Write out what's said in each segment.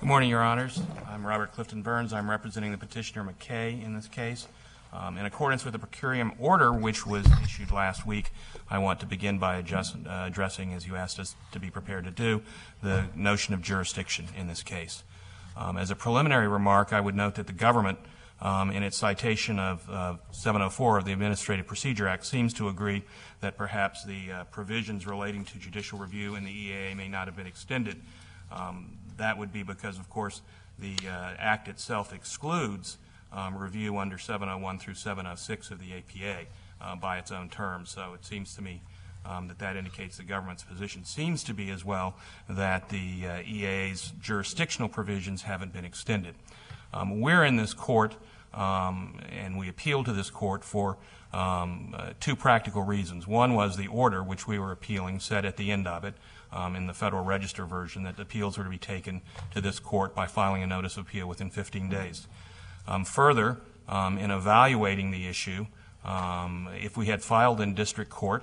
Good morning, Your Honors. I'm Robert Clifton Burns. I'm representing the petitioner McKay in this case. In accordance with the per curiam order, which was issued last week, I want to begin by addressing, as you asked us to be prepared to do, the notion of jurisdiction in this case. As a preliminary remark, I would note that the government, in its citation of 704 of the Administrative Procedure Act, seems to agree that perhaps the provisions relating to judicial review in the EAA may not have been extended. That would be because, of course, the Act itself excludes review under 701 through 706 of the APA by its own terms. So it seems to me that indicates the government's position seems to be as well that the EAA's jurisdictional provisions haven't been extended. We're in this court, and we appealed to this court for two practical reasons. One was the order, which we were appealing, said at the end of it, in the Federal Register version, that appeals were to be taken to this court by filing a notice of appeal within 15 days. Further, in evaluating the issue, if we had filed in district court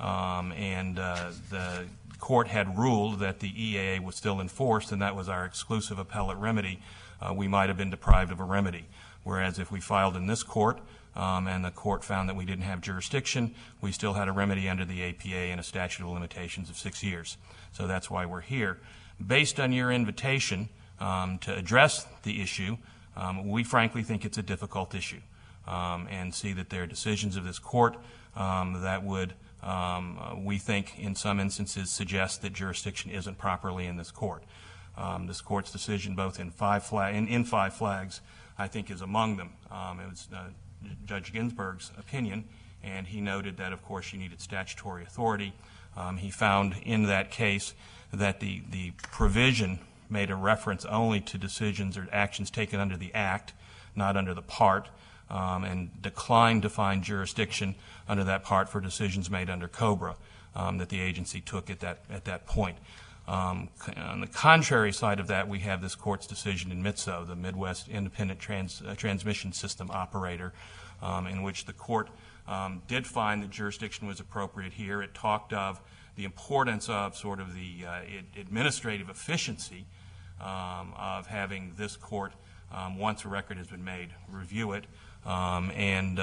and the court had ruled that the EAA was still enforced and that was our exclusive appellate remedy, we might have been deprived of a remedy. Whereas if we filed in this court and the court found that we didn't have jurisdiction, we still had a remedy under the APA and a statute of limitations of 6 years. So that's why we're here. Based on your invitation to address the issue, we frankly think it's a difficult issue and see that there are decisions of this court that would, we think, in some instances suggest that jurisdiction isn't properly in this court. This court's decision, both in Five Flags, I think is among them. It was Judge Ginsburg's opinion, and he noted that, of course, you needed statutory authority. He found in that case that the provision made a reference only to decisions or actions taken under the Act, not under the part, and declined to find jurisdiction under that part for decisions made under COBRA that the agency took at that point. On the contrary side of that, we have this court's decision in MITSO, the Midwest Independent Transmission System Operator, in which the court did find that jurisdiction was appropriate here. It talked of the importance of sort of the administrative efficiency of having this court, once a record has been made, review it, and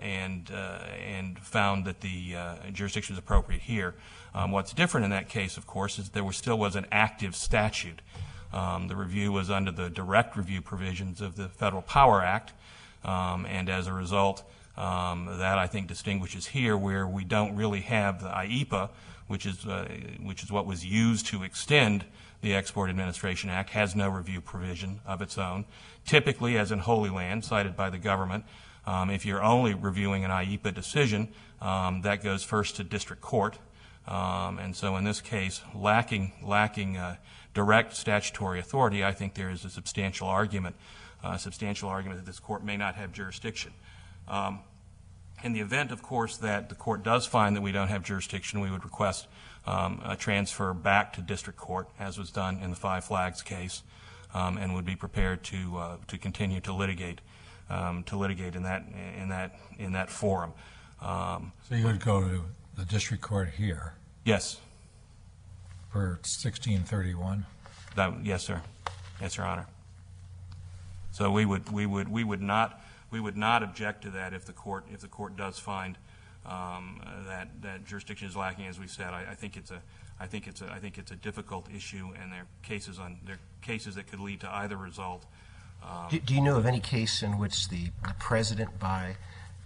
found that the jurisdiction was appropriate here. What's different in that case, of course, is there still was an active statute. The review was under the direct review provisions of the Federal Power Act, and as a result, that I think distinguishes here where we don't really have the IEPA, which is what was used to extend the Export Administration Act, has no review provision of its own. Typically, as in Holy Land, cited by the government, if you're only reviewing an IEPA decision, that goes first to district court. And so in this case, lacking direct statutory authority, I think there is a substantial argument that this court may not have jurisdiction. In the event, of course, that the court does find that we don't have jurisdiction, we would request a transfer back to district court, as was done in the Five Flags case, and would be prepared to continue to litigate in that forum. So you would go to the district court here? Yes. For 1631? Yes, sir. Yes, Your Honor. So we would not object to that if the court does find that jurisdiction is lacking. As we said, I think it's a difficult issue, and there are cases that could lead to either result. Do you know of any case in which the president, by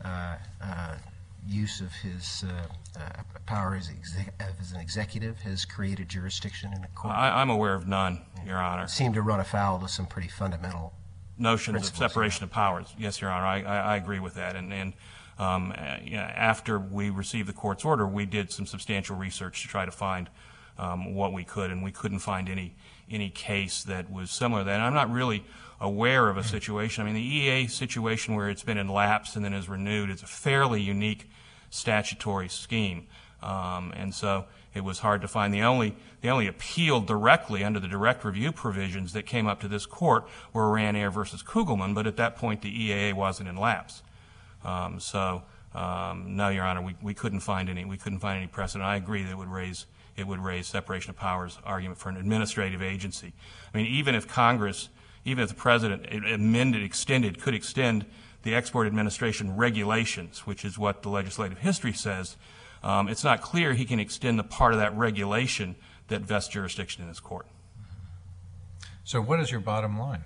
use of his power as an executive, has created jurisdiction in a court? I'm aware of none, Your Honor. It seemed to run afoul of some pretty fundamental notions of separation of powers. Yes, Your Honor, I agree with that. And after we received the court's order, we did some substantial research to try to find what we could, and we couldn't find any case that was similar to that. And I'm not really aware of a situation. I mean, the EA situation where it's been in lapse and then is renewed is a fairly unique statutory scheme. And so it was hard to find. They only appealed directly under the direct review provisions that came up to this court were Ryanair versus Kugelman, but at that point the EAA wasn't in lapse. No, Your Honor, we couldn't find any precedent. I agree that it it would raise separation of powers argument for an administrative agency. I mean, even if Congress, even if the President could extend the Export Administration regulations, which is what the legislative history says, it's not clear he can extend the part of that regulation that vests jurisdiction in this court. So what is your bottom line?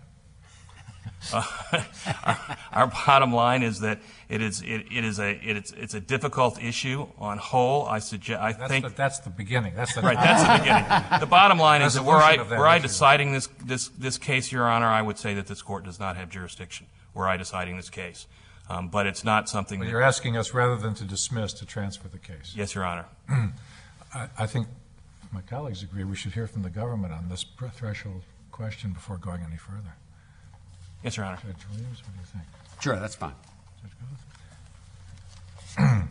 Our bottom line is that it's a difficult issue on whole. I think that's the beginning. That's the right. That's the beginning. The bottom line is that were I issue. deciding this case, Your Honor, I would say that this court does not have jurisdiction. Were I deciding this case, but it's not something. But you're asking us rather than to dismiss to transfer the case. Yes, Your Honor. I think my colleagues agree we should hear from the government on this threshold question before going any further. Yes, Your Honor. Judge Williams, what do you think? Sure, that's fine. Judge Booth?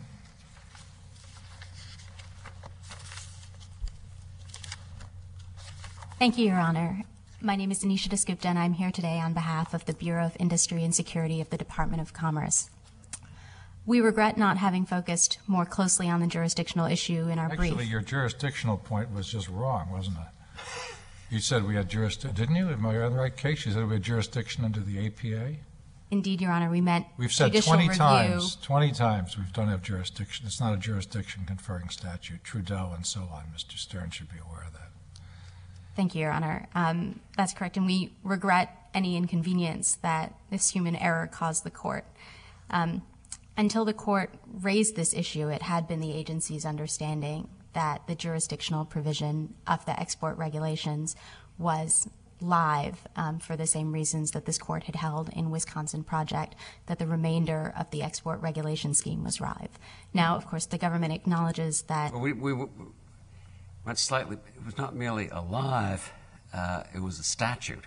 Thank you, Your Honor. My name is Anisha Dasgupta, and I'm here today on behalf of the Bureau of Industry and Security of the Department of Commerce. We regret not having focused more closely on the jurisdictional issue in our brief. Actually, your jurisdictional point was just wrong, wasn't it? You said we had jurisdiction, didn't you? Am I on the right case? You said we had jurisdiction under the APA? Indeed, Your Honor, we meant We've said judicial 20 review. 20 times we don't have jurisdiction. It's not a jurisdiction conferring statute. Trudeau and so on. Mr. Stern should be aware of that. Thank you, Your Honor. That's correct, and we regret any inconvenience that this human error caused the court. Until the court raised this issue, it had been the agency's understanding that the jurisdictional provision of the export regulations was live for the same reasons that this court had held in Wisconsin Project, that the remainder of the export regulation scheme was live. Now, of course, the government acknowledges that... Well, we went slightly, it was not merely alive, it was a statute.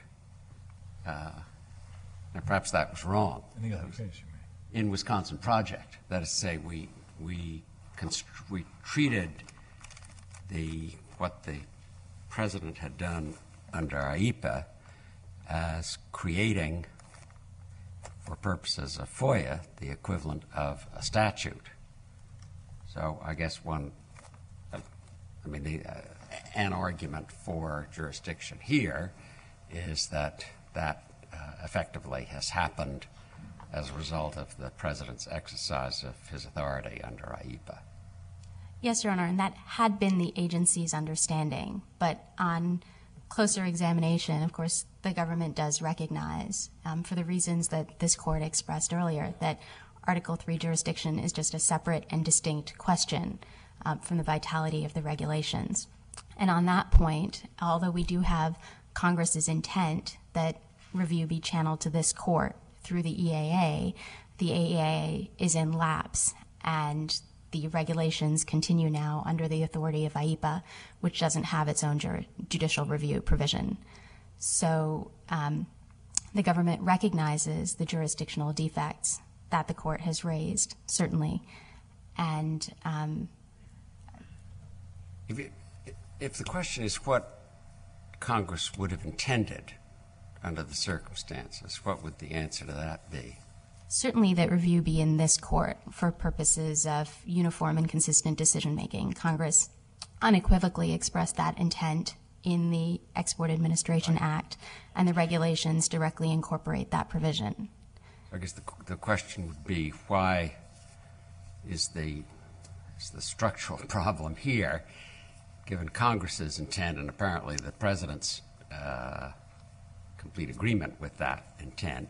And perhaps that was wrong. Any other case you mean? In Wisconsin Project, that is to say, we treated what the president had done under IEPA as creating, for purposes of FOIA, the equivalent of a statute. So I guess an argument for jurisdiction here is that effectively has happened as a result of the president's exercise of his authority under IEPA. Yes, Your Honor, and that had been the agency's understanding. But on closer examination, of course, the government does recognize, for the reasons that this court expressed earlier, that Article III jurisdiction is just a separate and distinct question from the vitality of the regulations. And on that point, although we do have Congress's intent that review be channeled to this court through the AEA is in lapse, and the regulations continue now under the authority of IEPA, which doesn't have its own judicial review provision. So the government recognizes the jurisdictional defects that the court has raised, certainly. And if the question is what Congress would have intended under the circumstances, what would the answer to that be? Certainly that review be in this court for purposes of uniform and consistent decision-making. Congress unequivocally expressed that intent in the Export Administration Act, and the regulations directly incorporate that provision. I guess the question would be, why is the structural problem here, given Congress's intent and apparently the president's complete agreement with that intent,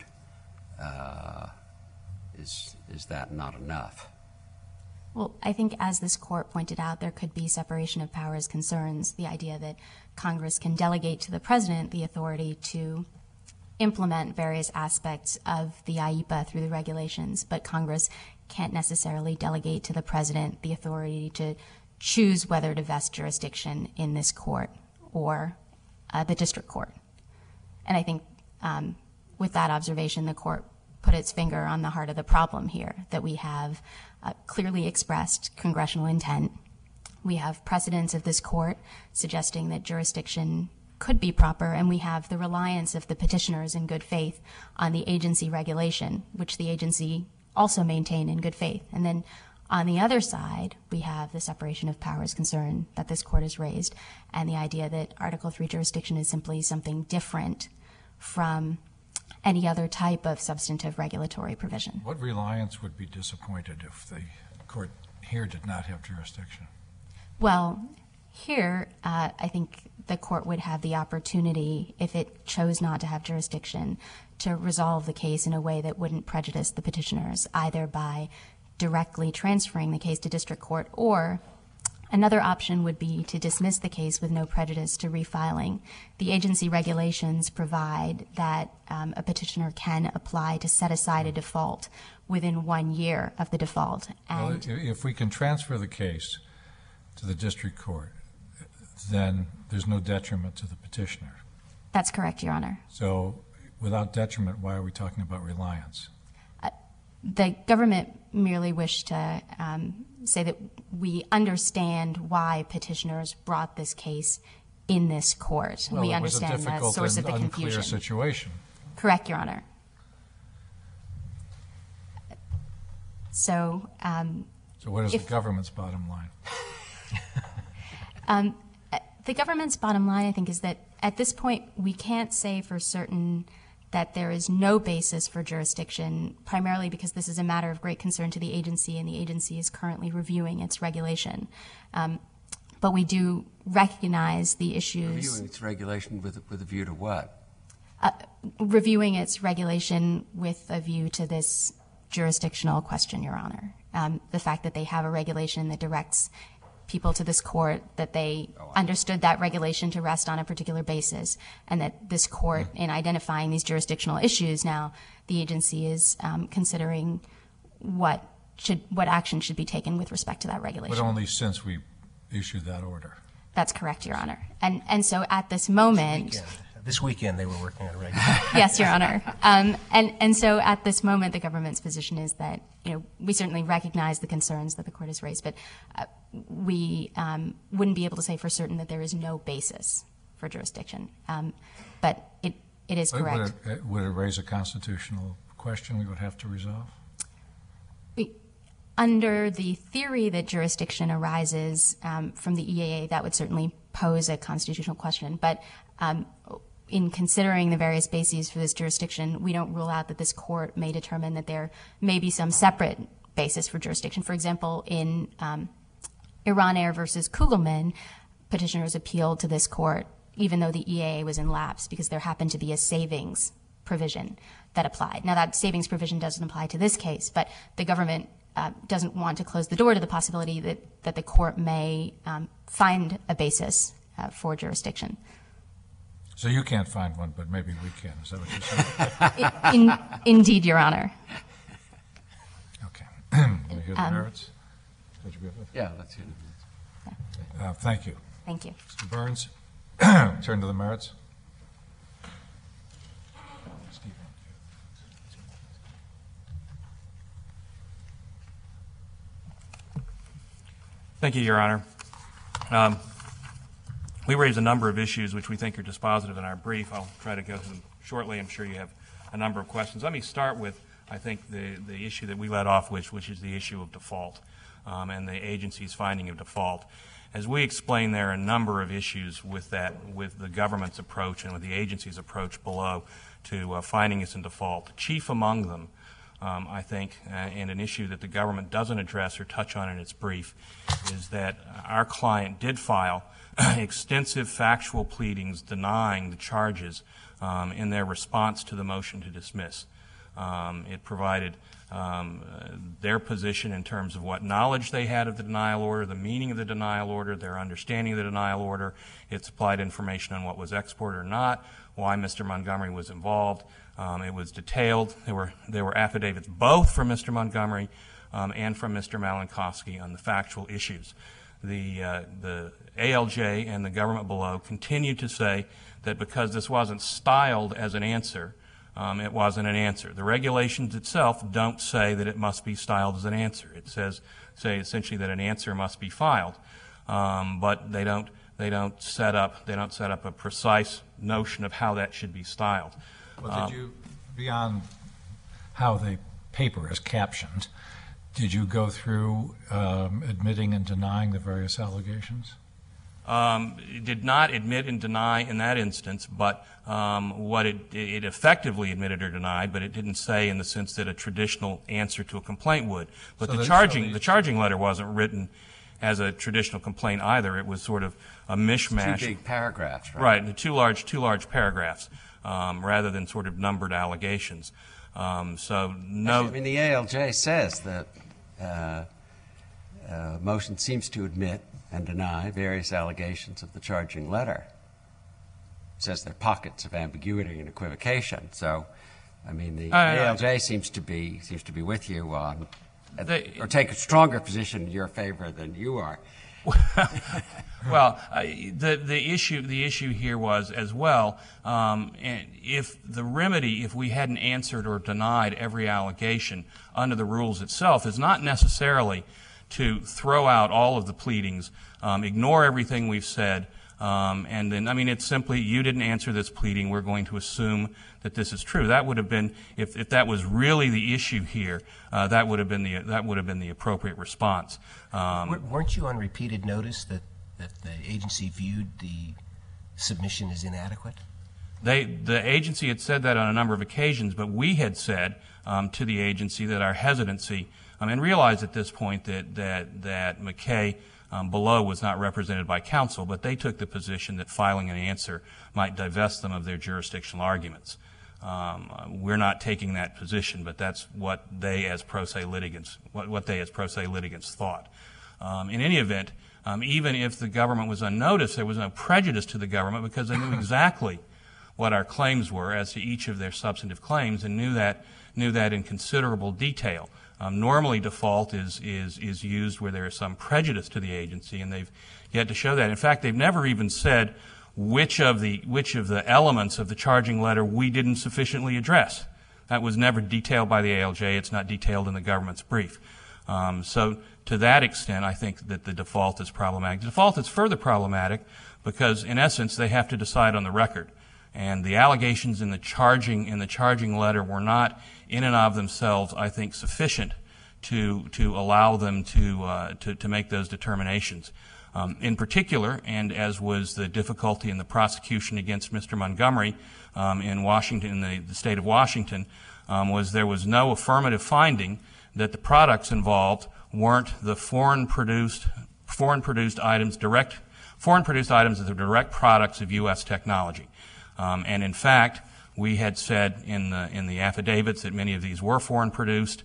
is that not enough? Well, I think as this court pointed out, there could be separation of powers concerns, the idea that Congress can delegate to the president the authority to implement various aspects of the IEPA through the regulations, but Congress can't necessarily delegate to the president the authority to choose whether to vest jurisdiction in this court or the district court. And I think with that observation, the court put its finger on the heart of the problem here, that we have clearly expressed congressional intent. We have precedents of this court suggesting that jurisdiction could be proper, and we have the reliance of the petitioners in good faith on the agency regulation, which the agency also maintained in good faith. And then On the other side, we have the separation of powers concern that this court has raised, and the idea that Article III jurisdiction is simply something different from any other type of substantive regulatory provision. What reliance would be disappointed if the court here did not have jurisdiction? Well, here, I think the court would have the opportunity, if it chose not to have jurisdiction, to resolve the case in a way that wouldn't prejudice the petitioners, either by directly transferring the case to district court, or another option would be to dismiss the case with no prejudice to refiling. The agency regulations provide that a petitioner can apply to set aside a default within 1 year of the default. Well, And if we can transfer the case to the district court, then there's no detriment to the petitioner. that's correct, Your Honor. So without detriment, why are we talking about reliance? The government merely wished to say that we understand why petitioners brought this case in this court. Well, we it was a understand the difficult source of and the unclear confusion. situation. Correct, Your Honor. So, So what is If- the government's bottom line? the government's bottom line, I think, is that at this point we can't say for certain that there is no basis for jurisdiction, primarily because this is a matter of great concern to the agency, and the agency is currently reviewing its regulation. But we do recognize the issues. Reviewing its regulation with a view to what? Reviewing its regulation with a view to this jurisdictional question, Your Honor. The fact that they have a regulation that directs people to this court, that they understood that regulation to rest on a particular basis, and that this court, in identifying these jurisdictional issues now, the agency is considering what action should be taken with respect to that regulation. But only since we issued that order. That's correct, Your Honor. And so at this moment... This weekend they were working on a regulation. Yes, Your Honor. And so at this moment, the government's position is that, we certainly recognize the concerns that the court has raised, but we wouldn't be able to say for certain that there is no basis for jurisdiction. But it is correct. Would it raise a constitutional question we would have to resolve? Under the theory that jurisdiction arises from the EAA, that would certainly pose a constitutional question. But in considering the various bases for this jurisdiction, we don't rule out that this court may determine that there may be some separate basis for jurisdiction. For example, in Iran Air versus Kugelman, petitioners appealed to this court even though the EAA was in lapse because there happened to be a savings provision that applied. Now, that savings provision doesn't apply to this case, but the government doesn't want to close the door to the possibility that the court may find a basis for jurisdiction. So you can't find one, but maybe we can. Is that what you're saying? Indeed, Your Honor. Okay. We hear the merits? Judge Griffith? Yeah, let's hear it. Thank you. Thank you. Mr. Burns, turn to the merits. Thank you, Your Honor. We raised a number of issues which we think are dispositive in our brief. I'll try to go through them shortly. I'm sure you have a number of questions. Let me start with, I think, the issue that we led off with, which is the issue of default and the agency's finding of default. As we explained, there are a number of issues with that, with the government's approach and with the agency's approach below to finding us in default. Chief among them, I think, and an issue that the government doesn't address or touch on in its brief, is that our client did file extensive factual pleadings denying the charges in their response to the motion to dismiss. It provided their position in terms of what knowledge they had of the denial order, the meaning of the denial order, their understanding of the denial order. It supplied information on what was export or not, why Mr. Montgomery was involved. It was detailed. There were affidavits both from Mr. Montgomery and from Mr. Malinkowski on the factual issues. The ALJ and the government below continued to say that because this wasn't styled as an answer, it wasn't an answer. The regulations itself don't say that it must be styled as an answer. It say essentially that an answer must be filed, but they don't set up a precise notion of how that should be styled. Well, did you, beyond how the paper is captioned, Did you go through admitting and denying the various allegations? It did not admit and deny in that instance, but what it effectively admitted or denied, but it didn't say in the sense that a traditional answer to a complaint would. But So the the- charging letter wasn't written as a traditional complaint either. It was sort of a mishmash. Two big paragraphs, right? Right, the two large paragraphs, rather than sort of numbered allegations. So no. I mean, the ALJ says that motion seems to admit and deny various allegations of the charging letter. It says there are pockets of ambiguity and equivocation. So, I mean, the ALJ seems to be with you on, or take a stronger position in your favor than you are. Well, the issue here was as well, and if the remedy, if we hadn't answered or denied every allegation under the rules itself, is not necessarily to throw out all of the pleadings, ignore everything we've said, and then, I mean, it's simply, you didn't answer this pleading, we're going to assume that this is true. That would have been, if that was really the issue here, that would have been the appropriate response. Weren't you on repeated notice that the agency viewed the submission as inadequate? The agency had said that on a number of occasions, but we had said to the agency that our hesitancy, and realized at this point that McKay below was not represented by counsel, but they took the position that filing an answer might divest them of their jurisdictional arguments. We're not taking that position, but that's what they as pro se litigants thought. In any event, even if the government was unnoticed, there was no prejudice to the government because they knew exactly what our claims were as to each of their substantive claims and knew that in considerable detail. Normally, default is used where there is some prejudice to the agency, and they've yet to show that. In fact, they've never even said which of the elements of the charging letter we didn't sufficiently address. That was never detailed by the ALJ. It's not detailed in the government's brief. So to that extent, I think that the default is problematic. The default is further problematic because, in essence, they have to decide on the record. And the allegations in the charging letter were not, in and of themselves, I think, sufficient to allow them to make those determinations. In particular, and as was the difficulty in the prosecution against Mr. Montgomery in Washington, in the state of Washington, was there was no affirmative finding that the products involved weren't the foreign produced items as the direct products of U.S. technology. And in fact, we had said in the affidavits that many of these were foreign produced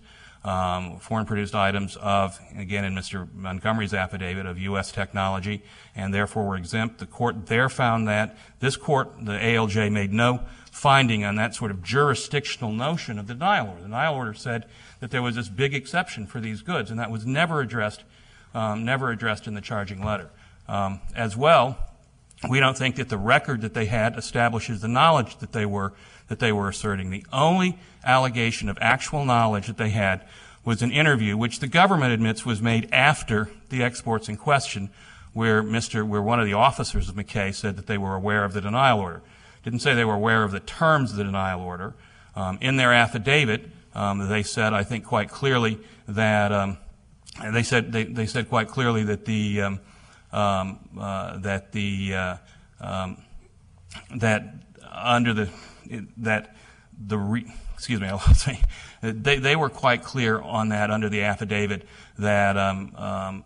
items of, again, in Mr. Montgomery's affidavit, of U.S. technology, and therefore were exempt. The court there found that. This court, the ALJ, made no finding on that sort of jurisdictional notion of the denial order. The denial order said that there was this big exception for these goods, and that was never addressed in the charging letter. As well, we don't think that the record that they had establishes the knowledge that they were asserting. The only allegation of actual knowledge that they had was an interview, which the government admits was made after the exports in question, where one of the officers of McKay said that they were aware of the denial order. Didn't say they were aware of the terms of the denial order. In their affidavit, they said, I think, quite clearly that they said quite clearly that they were quite clear on that under the affidavit that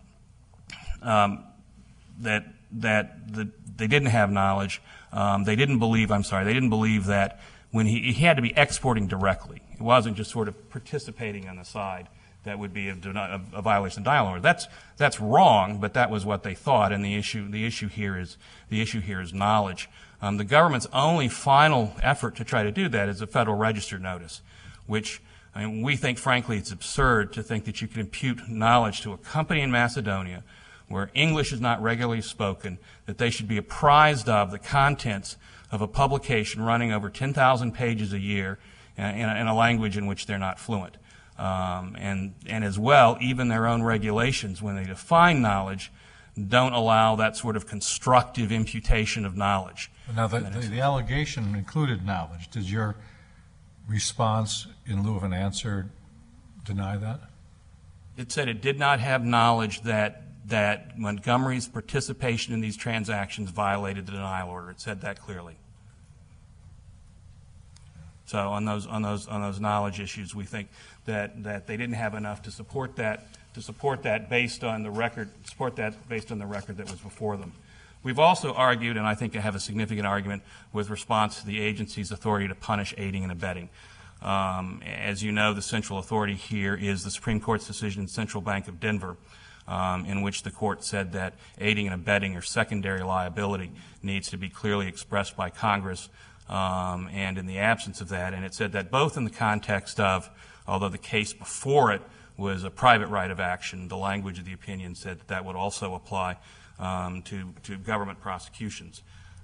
they didn't have knowledge. They didn't believe that when he had to be exporting directly. It wasn't just sort of participating on the side. That would be a violation of the denial order. That's wrong, but that was what they thought, and the issue here is knowledge. The government's only final effort to try to do that is a Federal Register notice, which we think, frankly, it's absurd to think that you can impute knowledge to a company in Macedonia where English is not regularly spoken, that they should be apprised of the contents of a publication running over 10,000 pages a year in a language in which they're not fluent. And as well, even their own regulations, when they define knowledge, don't allow that sort of constructive imputation of knowledge. Now, the allegation included knowledge. Did your response, in lieu of an answer, deny that? It said it did not have knowledge that Montgomery's participation in these transactions violated the denial order. It said that clearly. So on those knowledge issues, we think that they didn't have enough to support that based on the record that was before them. We've also argued, and I think I have a significant argument with response to the agency's authority to punish aiding and abetting. As you know, the central authority here is the Supreme Court's decision in Central Bank of Denver, in which the court said that aiding and abetting or secondary liability needs to be clearly expressed by Congress, and in the absence of that, and it said that both in the context of, although the case before it was a private right of action, the language of the opinion said that would also apply to government prosecutions.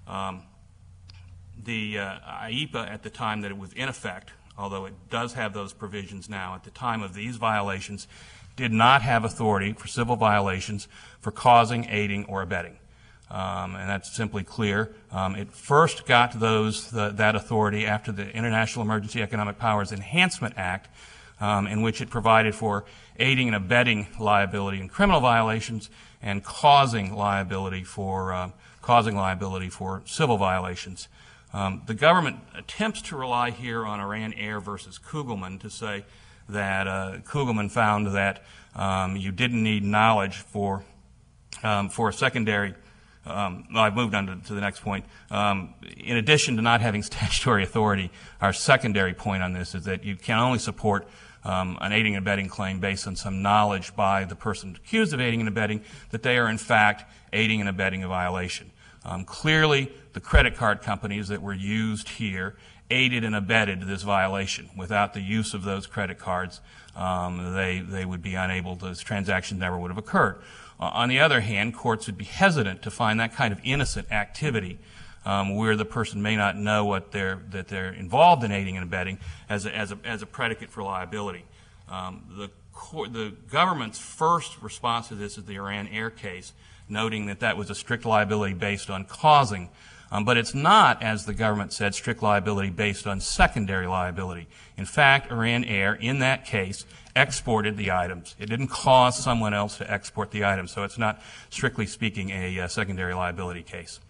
The IEPA at the time that it was in effect, although it does have those provisions now, at the time of these violations, did not have authority for civil violations for causing, aiding, or abetting. And that's simply clear. It first got that authority after the International Emergency Economic Powers Enhancement Act, in which it provided for aiding and abetting liability in criminal violations and causing liability for civil violations. The government attempts to rely here on Iran Air versus Kugelman to say that Kugelman found that you didn't need knowledge for a secondary. I've moved on to the next point. In addition to not having statutory authority, our secondary point on this is that you can only support an aiding and abetting claim based on some knowledge by the person accused of aiding and abetting that they are in fact aiding and abetting a violation. Clearly, the credit card companies that were used here aided and abetted this violation. Without the use of those credit cards, they would be unable, those transactions never would have occurred. On the other hand, courts would be hesitant to find that kind of innocent activity where the person may not know that they're involved in aiding and abetting as a predicate for liability. The government's first response to this is the Iran Air case, noting that was a strict liability based on causing. But it's not, as the government said, strict liability based on secondary liability. In fact, Iran Air, in that case, exported the items. It didn't cause someone else to export the items, so it's not, strictly speaking, a secondary liability case.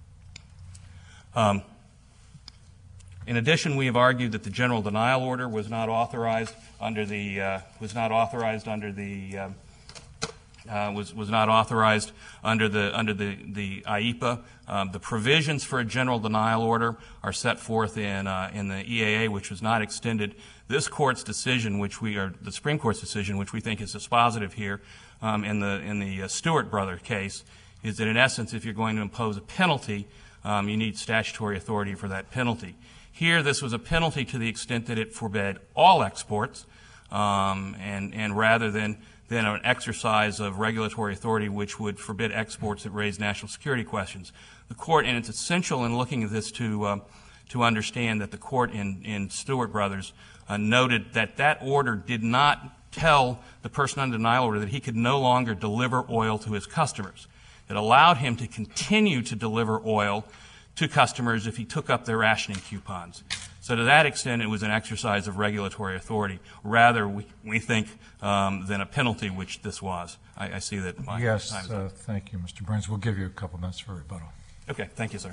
In addition, we have argued that the general denial order was not authorized under the IEPA. The provisions for a general denial order are set forth in the EAA, which was not extended. This court's decision, the Supreme Court's decision, which we think is dispositive here, in the Stewart brother case, is that in essence, if you're going to impose a penalty, you need statutory authority for that penalty. Here, this was a penalty to the extent that it forbade all exports, and rather than an exercise of regulatory authority which would forbid exports that raise national security questions. The court, and it's essential in looking at this to understand that the court in Stewart Brothers noted that order did not tell the person under denial order that he could no longer deliver oil to his customers. It allowed him to continue to deliver oil to customers if he took up their rationing coupons. So to that extent, it was an exercise of regulatory authority, rather, we think, than a penalty, which this was. I see that my time is up. Yes, thank you, Mr. Burns. We'll give you a couple minutes for rebuttal. Okay, thank you, sir.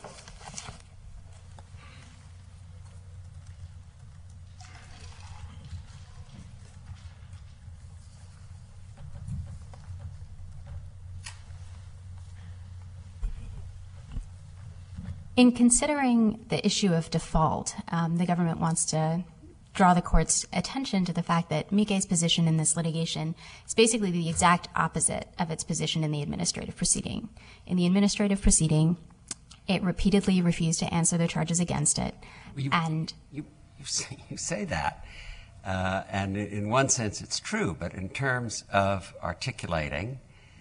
In considering the issue of default, the government wants to draw the court's attention to the fact that Miike's position in this litigation is basically the exact opposite of its position in the administrative proceeding. In the administrative proceeding, it repeatedly refused to answer the charges against it. You say that, and in one sense it's true, but in terms of articulating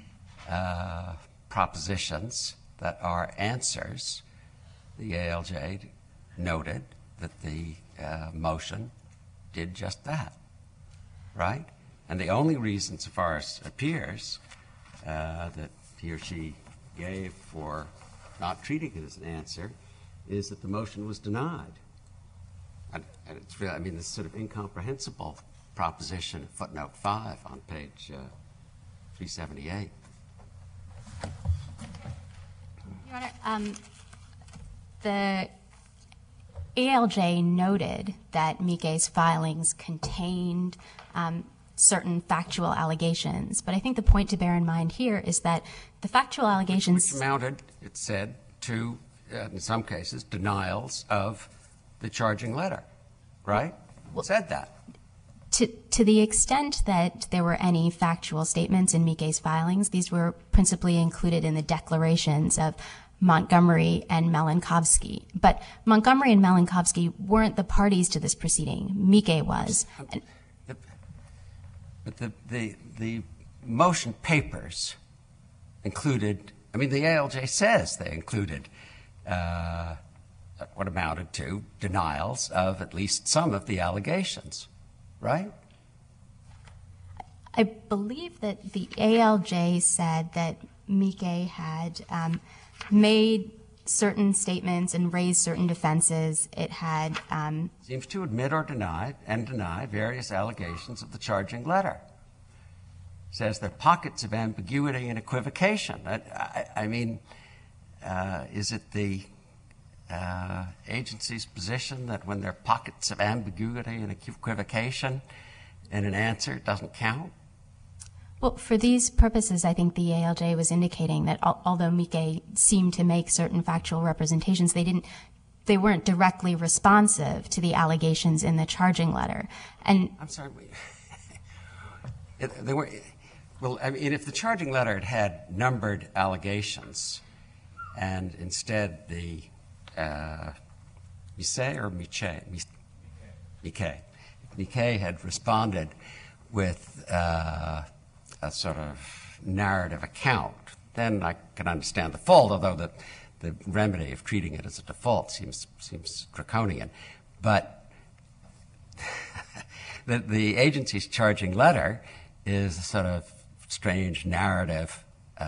propositions that are answers, the ALJ noted that the motion did just that, right? And the only reason, so far as it appears, that he or she gave for not treating it as an answer is that the motion was denied. And it's really, I mean, this sort of incomprehensible proposition, footnote 5 on page 378. Your Honor, the ALJ noted that Miike's filings contained certain factual allegations, but I think the point to bear in mind here is that the factual allegations... Which amounted, it said, to, in some cases, denials of the charging letter, right? It said that. To the extent that there were any factual statements in Miike's filings, these were principally included in the declarations of Montgomery and Malinkovsky. But Montgomery and Malinkovsky weren't the parties to this proceeding. Miike was. But the motion papers included, I mean, the ALJ says they included what amounted to denials of at least some of the allegations, right? I believe that the ALJ said that Miike had made certain statements and raised certain defenses. It had... Seems to admit or deny various allegations of the charging letter. Says there are pockets of ambiguity and equivocation. I mean, is it the agency's position that when there are pockets of ambiguity and equivocation in an answer, it doesn't count? Well, for these purposes, I think the ALJ was indicating that although Miike seemed to make certain factual representations, they weren't directly responsive to the allegations in the charging letter. And I'm sorry. They were, well, I mean, if the charging letter had numbered allegations, and instead the Miike had responded with a sort of narrative account, then I can understand the fault, although the remedy of treating it as a default seems draconian. But the agency's charging letter is a sort of strange narrative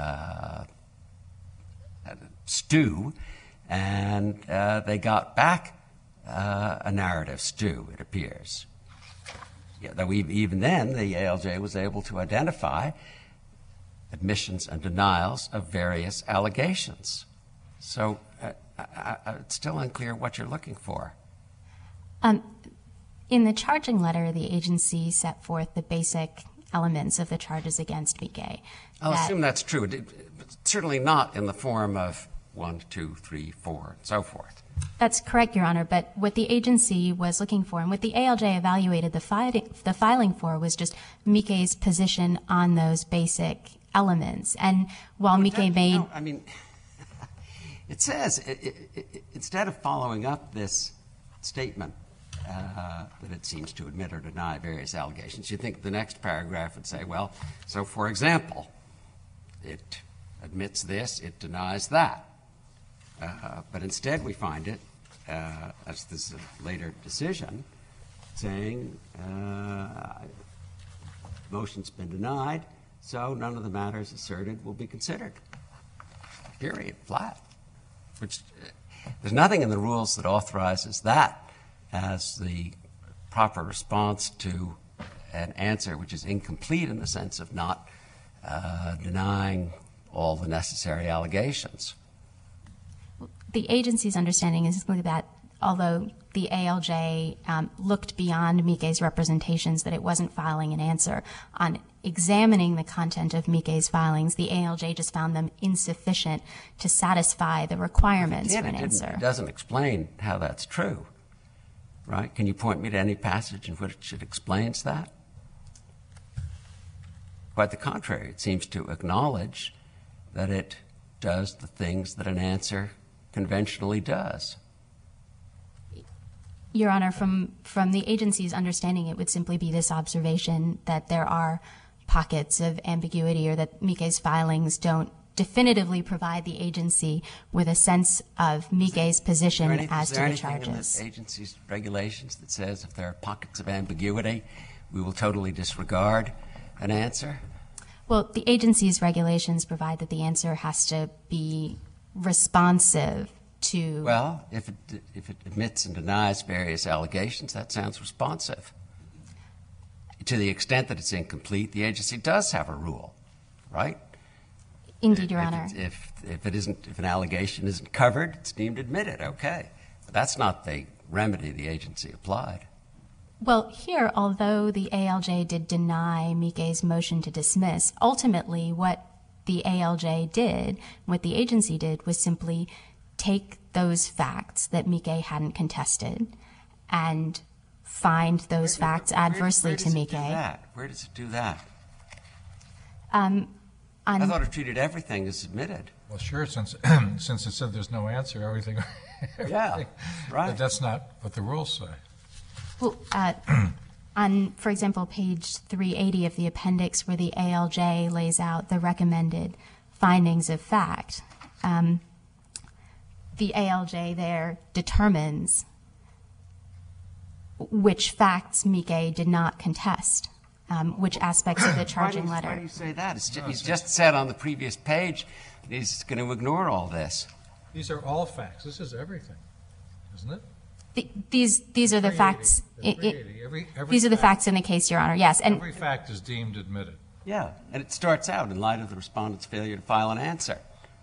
stew, and they got back a narrative stew, it appears. Yeah, though even then, the ALJ was able to identify admissions and denials of various allegations. So it's still unclear what you're looking for. in the charging letter, the agency set forth the basic elements of the charges against Miike. I'll assume that's true. Certainly not in the form of 1, 2, 3, 4, and so forth. That's correct, Your Honor, but what the agency was looking for and what the ALJ evaluated the filing for was just Miike's position on those basic elements. And while Miike made... No, I mean, it says, instead of following up this statement that it seems to admit or deny various allegations, you think the next paragraph would say, well, so for example, it admits this, it denies that. But instead we find it, as this later decision, saying motion's been denied, so none of the matters asserted will be considered. Period. Flat. Which there's nothing in the rules that authorizes that as the proper response to an answer which is incomplete in the sense of not denying all the necessary allegations. The agency's understanding is that although the ALJ looked beyond Miike's representations that it wasn't filing an answer, on examining the content of Miike's filings, the ALJ just found them insufficient to satisfy the requirements for an answer. It doesn't explain how that's true, right? Can you point me to any passage in which it explains that? Quite the contrary. It seems to acknowledge that it does the things that an answer conventionally does. Your Honor, from the agency's understanding, it would simply be this observation that there are pockets of ambiguity or that Miike's filings don't definitively provide the agency with a sense of Miike's position as to the charges. Is there anything in the agency's regulations that says if there are pockets of ambiguity, we will totally disregard an answer? Well, the agency's regulations provide that the answer has to be responsive to... Well, if it admits and denies various allegations, that sounds responsive. to the extent that it's incomplete, the agency does have a rule, right? Indeed, Your Honor. If an allegation isn't covered, it's deemed admitted. Okay, but that's not the remedy the agency applied. Well, here, although the ALJ did deny Mike's motion to dismiss, ultimately what the ALJ did, what the agency did, was simply take those facts that Mike hadn't contested and find those facts adversely to Mike. Where does it do that? I thought it treated everything as admitted. Well, sure, since since it said there's no answer, everything. Yeah, right. But that's not what the rules say. Well, on, for example, page 380 of the appendix, where the ALJ lays out the recommended findings of fact, the ALJ there determines which facts Mike did not contest, which aspects of the charging letter. Why do you say that? He's just said on the previous page that he's going to ignore all this. These are all facts. This is everything, isn't it? These are the facts. These are the facts in the case, Your Honor. Yes, and every fact is deemed admitted. Yeah, and it starts out in light of the respondent's failure to file an answer.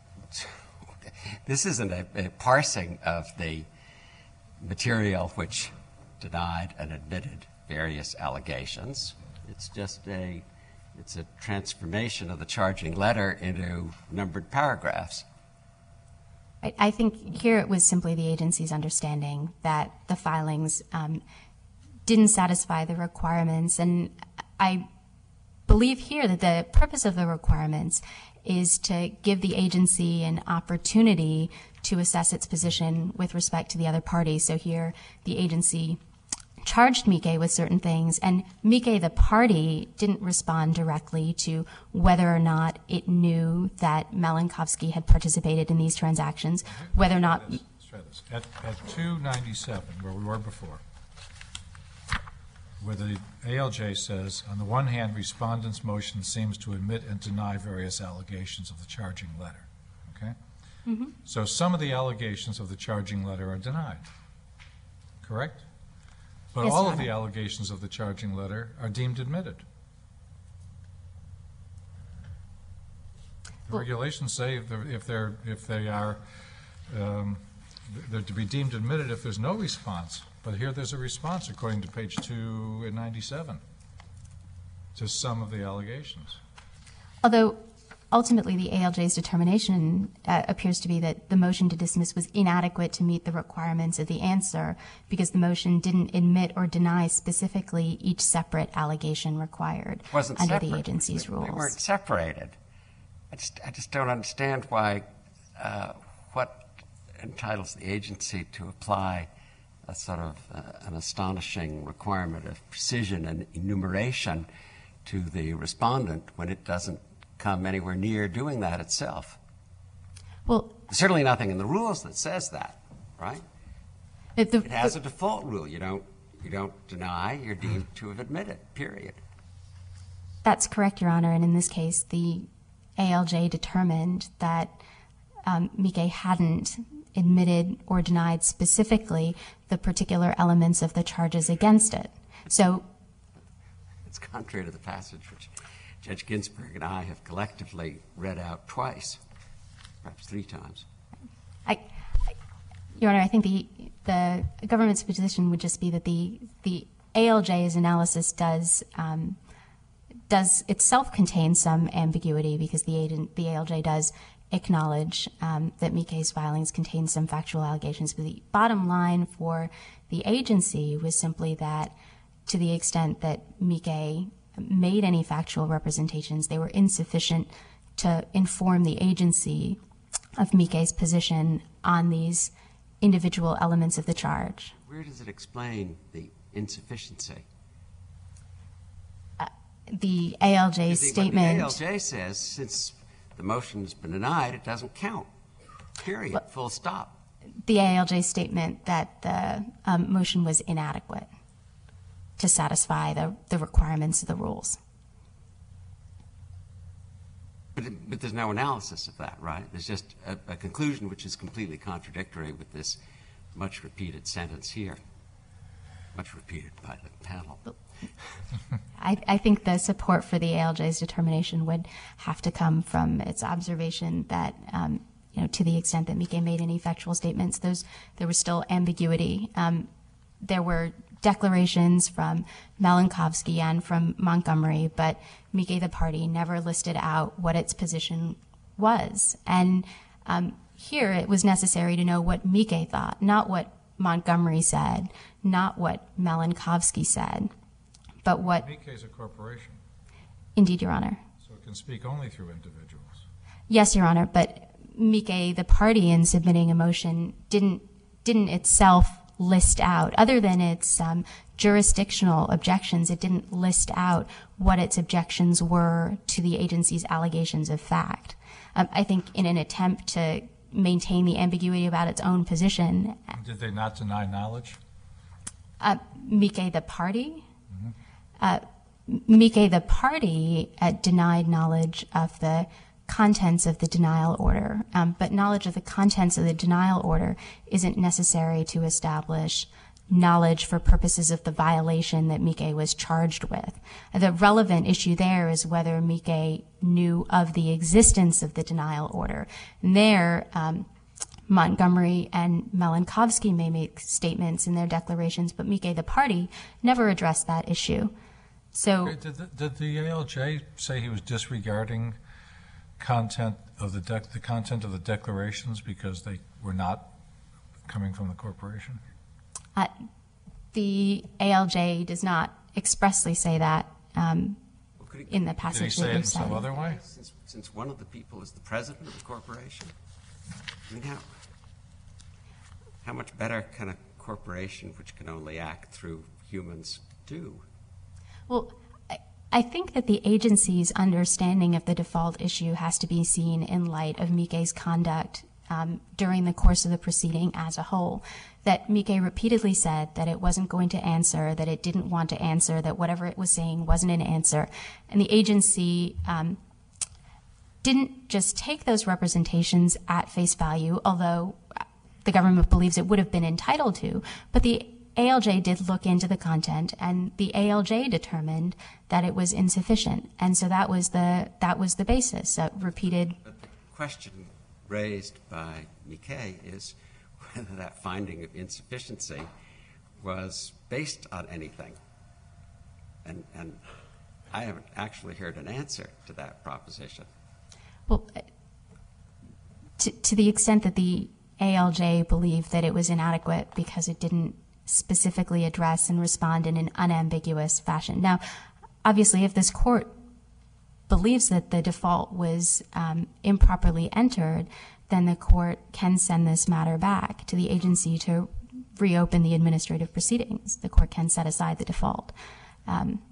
This isn't a parsing of the material which denied and admitted various allegations. It's just a transformation of the charging letter into numbered paragraphs. I think here it was simply the agency's understanding that the filings didn't satisfy the requirements, and I believe here that the purpose of the requirements is to give the agency an opportunity to assess its position with respect to the other party. So here the agency charged Mike with certain things, and Mike, the party, didn't respond directly to whether or not it knew that Malinkovsky had participated in these transactions, whether or not... Let's try this. At 297, where we were before, where the ALJ says, on the one hand, respondent's motion seems to admit and deny various allegations of the charging letter. Okay? Mm-hmm. So some of the allegations of the charging letter are denied. Correct? But Yes, all Your of the Honor. allegations of the charging letter are deemed admitted. The regulations say if they are they're to be deemed admitted if there's no response. But here there's a response according to page 297 to some of the allegations. Although ultimately the ALJ's determination appears to be that the motion to dismiss was inadequate to meet the requirements of the answer because the motion didn't admit or deny specifically each separate allegation required Wasn't under separate. the agency's They rules. weren't separated. I just don't understand why what entitles the agency to apply a sort of an astonishing requirement of precision and enumeration to the respondent when it doesn't come anywhere near doing that itself. Well, There's certainly nothing in the rules that says that, right? It has a default rule. You don't deny, you're deemed to have admitted, period. That's correct, Your Honor. And in this case, the ALJ determined that Mike hadn't admitted or denied specifically the particular elements of the charges against it. So It's contrary to the passage which Judge Ginsburg and I have collectively read out twice, perhaps 3 times. Your Honor, I think the government's position would just be that the ALJ's analysis does itself contain some ambiguity because the ALJ does acknowledge that Mike's filings contain some factual allegations. But the bottom line for the agency was simply that to the extent that Mike made any factual representations, they were insufficient to inform the agency of Mike's position on these individual elements of the charge. Where does it explain the insufficiency? The ALJ's statement... What the ALJ says, since the motion has been denied, it doesn't count, period, full stop. The ALJ's statement that the motion was inadequate to satisfy the requirements of the rules. But there's no analysis of that, right? There's just a conclusion which is completely contradictory with this much repeated sentence here, much repeated by the panel. I think the support for the ALJ's determination would have to come from its observation that, to the extent that Mike made any factual statements, there was still ambiguity. There were declarations from Malinkovsky and from Montgomery, but Mike, the party, never listed out what its position was. And here it was necessary to know what Mike thought, not what Montgomery said, not what Malinkovsky said, but what... Mike is a corporation, Indeed, Your Honor. so it can speak only through individuals. Yes, Your Honor, but Mike, the party, in submitting a motion, didn't itself list out, other than its jurisdictional objections, it didn't list out what its objections were to the agency's allegations of fact. I think in an attempt to maintain the ambiguity about its own position. Did they not deny knowledge? Mike, the party? Mike, the party, denied knowledge of the contents of the denial order, but knowledge of the contents of the denial order isn't necessary to establish knowledge for purposes of the violation that Mike was charged with. The relevant issue there is whether Mike knew of the existence of the denial order. And there, Montgomery and Malinkovsky may make statements in their declarations, but Mike, the party, never addressed that issue. So, Did the ALJ say he was disregarding content of the content of the declarations because they were not coming from the corporation? the ALJ does not expressly say that in the Did he passage say that it in you've some cited. other way? Since one of the people is the president of the corporation, I mean, how much better can a corporation which can only act through humans do? Well, I think that the agency's understanding of the default issue has to be seen in light of Mike's conduct during the course of the proceeding as a whole. That Mike repeatedly said that it wasn't going to answer, that it didn't want to answer, that whatever it was saying wasn't an answer. And the agency didn't just take those representations at face value, although the government believes it would have been entitled to, but the ALJ did look into the content, and the ALJ determined that it was insufficient, and so that was the basis. Repeated. But the question raised by Mike is whether that finding of insufficiency was based on anything, and I haven't actually heard an answer to that proposition. Well, to the extent that the ALJ believed that it was inadequate because it didn't specifically address and respond in an unambiguous fashion. Now, obviously, if this court believes that the default was improperly entered, then the court can send this matter back to the agency to reopen the administrative proceedings. The court can set aside the default. And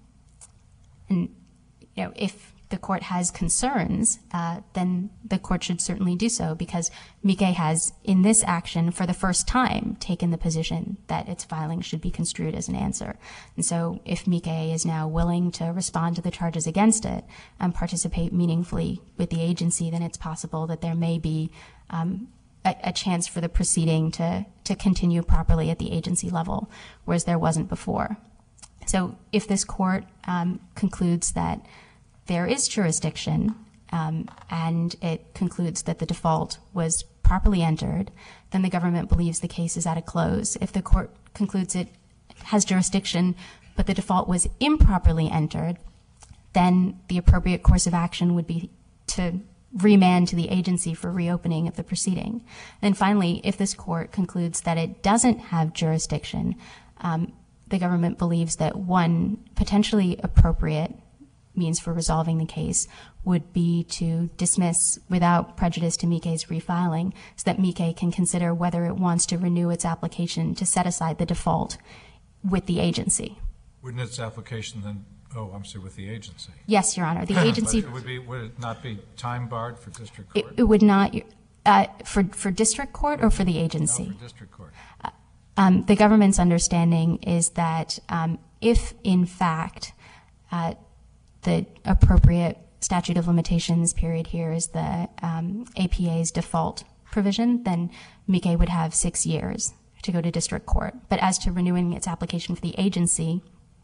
if the court has concerns, then the court should certainly do so, because Mike has, in this action, for the first time, taken the position that its filing should be construed as an answer. And so if Mike is now willing to respond to the charges against it and participate meaningfully with the agency, then it's possible that there may be a chance for the proceeding to continue properly at the agency level, whereas there wasn't before. So if this court concludes that there is jurisdiction, and it concludes that the default was properly entered, then the government believes the case is at a close. If the court concludes it has jurisdiction, but the default was improperly entered, then the appropriate course of action would be to remand to the agency for reopening of the proceeding. Then finally, if this court concludes that it doesn't have jurisdiction, the government believes that one potentially appropriate means for resolving the case would be to dismiss without prejudice to Mike's refiling, so that Mike can consider whether it wants to renew its application to set aside the default with the agency. Wouldn't its application then, with the agency? Yes, Your Honor. The agency. But would it not be time barred for district court? It would not. For district court or for the agency? No, for district court. The government's understanding is that if, in fact, the appropriate statute of limitations period here is the APA's default provision, then Mike would have 6 years to go to district court. But as to renewing its application for the agency,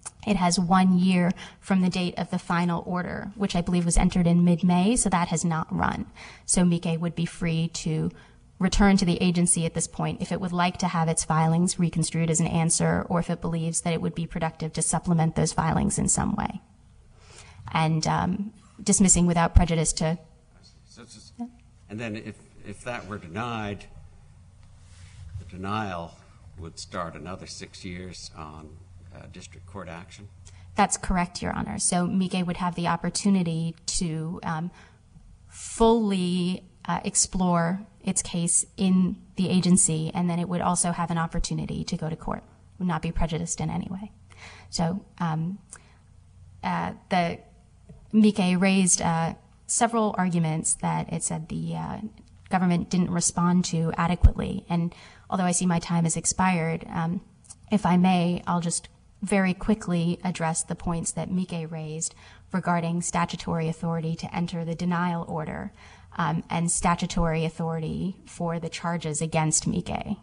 it has 1 year from the date of the final order, which I believe was entered in mid-May, so that has not run. So MICE would be free to return to the agency at this point if it would like to have its filings reconstrued as an answer, or if it believes that it would be productive to supplement those filings in some way. And dismissing without prejudice to... And then if that were denied, the denial would start another 6 years on district court action? That's correct, Your Honor. So MICE would have the opportunity to fully explore its case in the agency, and then it would also have an opportunity to go to court. It would not be prejudiced in any way. So the MICE raised several arguments that it said the government didn't respond to adequately. And although I see my time has expired, if I may, I'll just very quickly address the points that MICE raised regarding statutory authority to enter the denial order and statutory authority for the charges against MICE.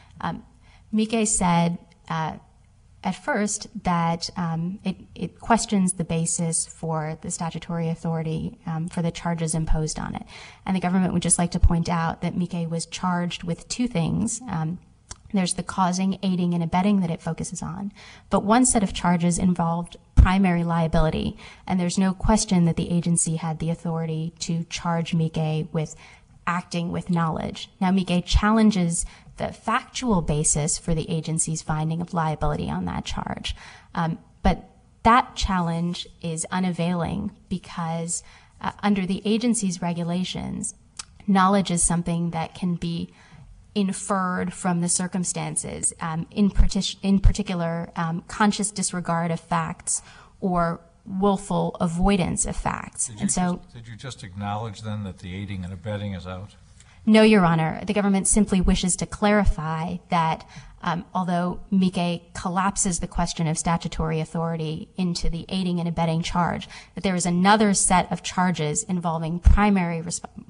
MICE said at first that it questions the basis for the statutory authority for the charges imposed on it. And the government would just like to point out that MICE was charged with two things. There's the causing, aiding, and abetting that it focuses on. But one set of charges involved primary liability, and there's no question that the agency had the authority to charge MICE with acting with knowledge. Now, MICE challenges the factual basis for the agency's finding of liability on that charge. But that challenge is unavailing because under the agency's regulations, knowledge is something that can be inferred from the circumstances, in particular, conscious disregard of facts or willful avoidance of facts. Did you just acknowledge then that the aiding and abetting is out? No, Your Honor. The government simply wishes to clarify that although MICE collapses the question of statutory authority into the aiding and abetting charge, that there is another set of charges involving primary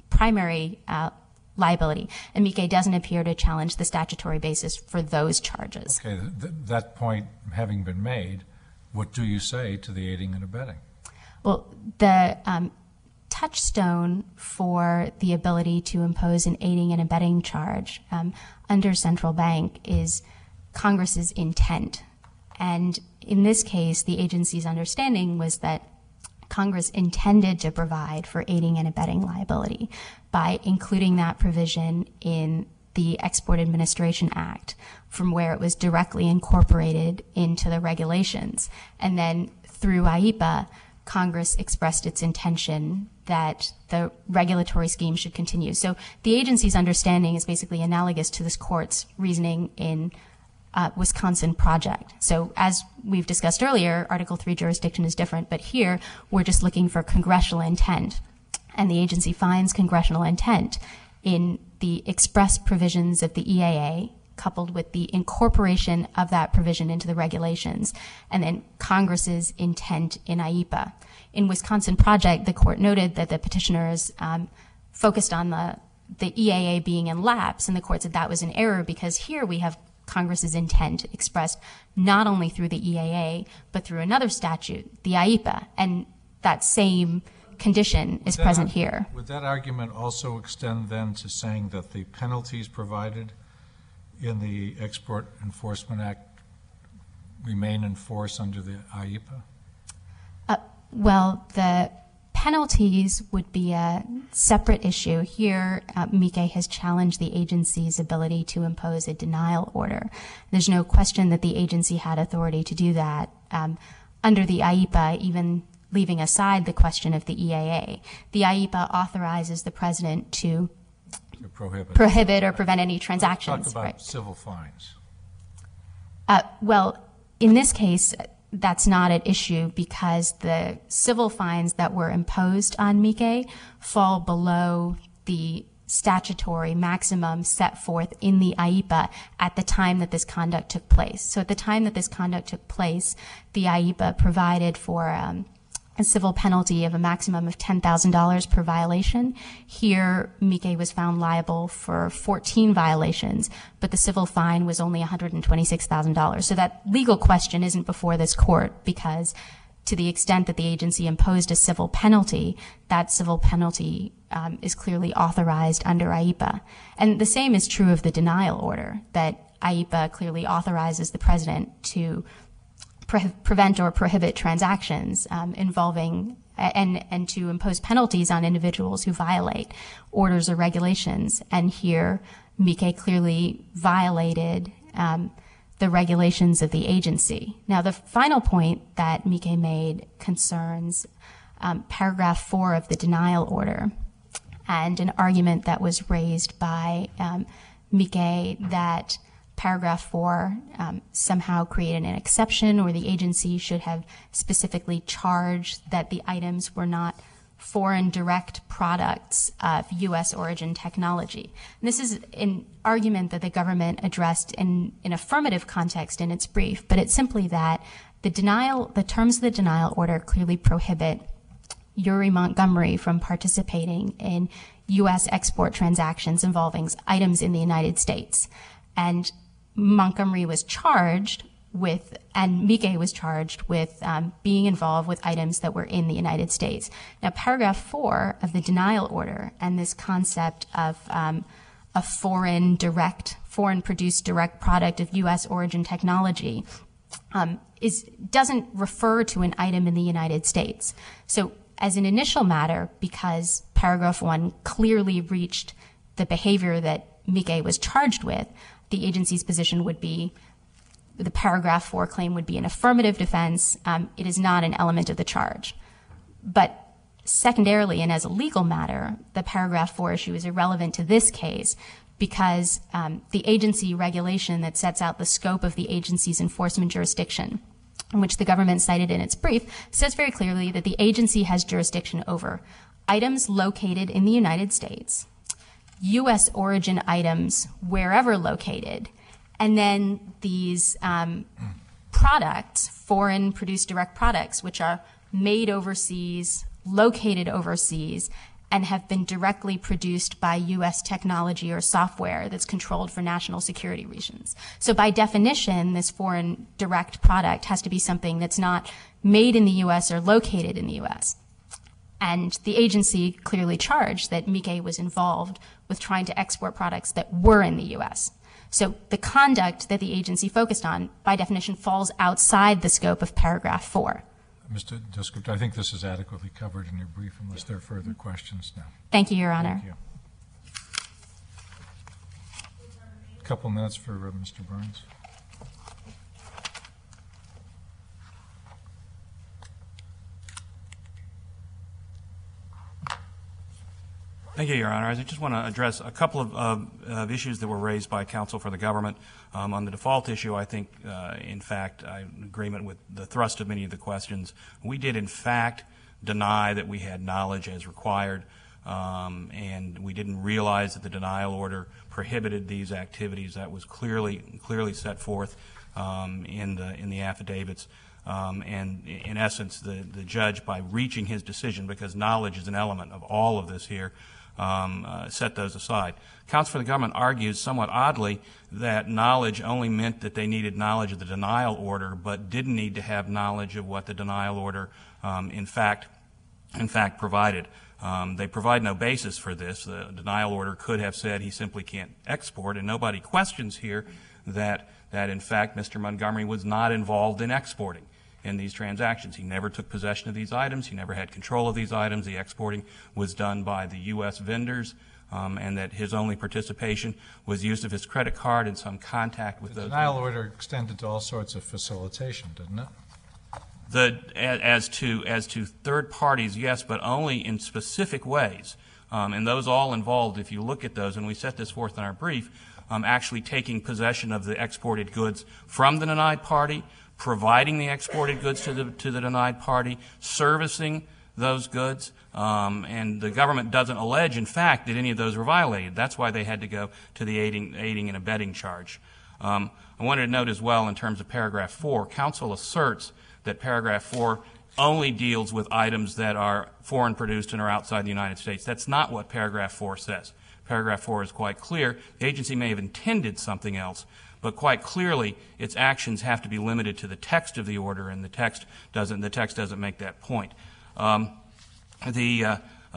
liability, and MICE doesn't appear to challenge the statutory basis for those charges. Okay, that point having been made, what do you say to the aiding and abetting? Well, the touchstone for the ability to impose an aiding and abetting charge under central bank is Congress's intent. And in this case, the agency's understanding was that Congress intended to provide for aiding and abetting liability by including that provision in the Export Administration Act, from where it was directly incorporated into the regulations. And then through IEPA, Congress expressed its intention that the regulatory scheme should continue. So the agency's understanding is basically analogous to this court's reasoning in Wisconsin Project. So as we've discussed earlier, Article 3 jurisdiction is different, but here we're just looking for congressional intent. And the agency finds congressional intent in the express provisions of the EAA, coupled with the incorporation of that provision into the regulations, and then Congress's intent in IEPA. In Wisconsin Project, the court noted that the petitioners focused on the EAA being in lapse, and the court said that was an error because here we have Congress's intent expressed not only through the EAA, but through another statute, the IEPA, and that same condition is present here. Would that argument also extend then to saying that the penalties provided in the Export Enforcement Act remain in force under the IEPA? Well, the penalties would be a separate issue. Here, MICE has challenged the agency's ability to impose a denial order. There's no question that the agency had authority to do that under the IEPA, even leaving aside the question of the EAA. The IEPA authorizes the president to prohibit or prevent any transactions. Talk about civil fines. Well, in this case, that's not at issue because the civil fines that were imposed on MICE fall below the statutory maximum set forth in the IEPA at the time that this conduct took place. So at the time that this conduct took place, the IEPA provided for a civil penalty of a maximum of $10,000 per violation. Here, Mike was found liable for 14 violations, but the civil fine was only $126,000. So that legal question isn't before this court, because to the extent that the agency imposed a civil penalty, that civil penalty is clearly authorized under IEPA. And the same is true of the denial order, that IEPA clearly authorizes the president to prevent or prohibit transactions involving and to impose penalties on individuals who violate orders or regulations. And here, Mike clearly violated the regulations of the agency. Now, the final point that Mike made concerns paragraph 4 of the denial order, and an argument that was raised by Mike that paragraph 4 somehow created an exception, or the agency should have specifically charged that the items were not foreign direct products of U.S. origin technology. And this is an argument that the government addressed in affirmative context in its brief, but it's simply that the terms of the denial order clearly prohibit Uri Montgomery from participating in U.S. export transactions involving items in the United States. And Montgomery was charged with, and Mike was charged with being involved with items that were in the United States. Now, paragraph 4 of the denial order and this concept of a foreign produced direct product of U.S. origin technology doesn't refer to an item in the United States. So as an initial matter, because paragraph 1 clearly reached the behavior that Mike was charged with, the agency's position would be the paragraph 4 claim would be an affirmative defense. It is not an element of the charge. But secondarily, and as a legal matter, the paragraph 4 issue is irrelevant to this case because the agency regulation that sets out the scope of the agency's enforcement jurisdiction, which the government cited in its brief, says very clearly that the agency has jurisdiction over items located in the United States, U.S. origin items wherever located, and then these products, foreign produced direct products, which are made overseas, located overseas, and have been directly produced by U.S. technology or software that's controlled for national security reasons. So by definition, this foreign direct product has to be something that's not made in the U.S. or located in the U.S. And the agency clearly charged that Mike was involved with trying to export products that were in the U.S. So the conduct that the agency focused on, by definition, falls outside the scope of paragraph 4. Mr. Descript, I think this is adequately covered in your brief, unless there are further questions now. Thank you, Your Honor. Thank you. A couple minutes for Mr. Burns. Thank you, Your Honor. I just want to address a couple of issues that were raised by counsel for the government. On the default issue, I think, in fact, I'm in agreement with the thrust of many of the questions. We did, in fact, deny that we had knowledge as required, and we didn't realize that the denial order prohibited these activities. That was clearly set forth in the affidavits. And in essence, the judge, by reaching his decision, because knowledge is an element of all of this here, set those aside. Counsel for the government argues somewhat oddly that knowledge only meant that they needed knowledge of the denial order, but didn't need to have knowledge of what the denial order in fact provided. They provide no basis for this. The denial order could have said he simply can't export, and nobody questions here that in fact Mr. Montgomery was not involved in exporting in these transactions. He never took possession of these items. He never had control of these items. The exporting was done by the U.S. vendors, and that his only participation was use of his credit card and some contact with those. The denial order extended to all sorts of facilitation, didn't it? As to third parties, yes, but only in specific ways. And those all involved, if you look at those, and we set this forth in our brief, actually taking possession of the exported goods from the denied party, providing the exported goods to the denied party, servicing those goods, and the government doesn't allege, in fact, that any of those were violated. That's why they had to go to the aiding and abetting charge. I wanted to note as well, in terms of paragraph 4, counsel asserts that paragraph 4 only deals with items that are foreign produced and are outside the United States. That's not what paragraph 4 says. Paragraph 4 is quite clear. The agency may have intended something else, but quite clearly its actions have to be limited to the text of the order, and the text doesn't make that point. The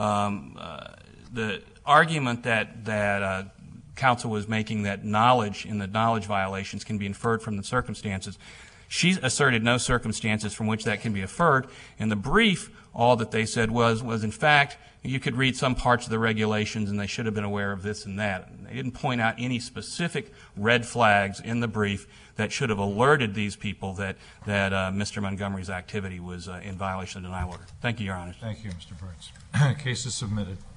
argument that counsel was making, that knowledge in the knowledge violations can be inferred from the circumstances, she asserted no circumstances from which that can be inferred. In the brief, all that they said was in fact, you could read some parts of the regulations and they should have been aware of this and that. They didn't point out any specific red flags in the brief that should have alerted these people that Mr. Montgomery's activity was in violation of the denial order. Thank you, Your Honor. Thank you, Mr. Burns. Case is submitted.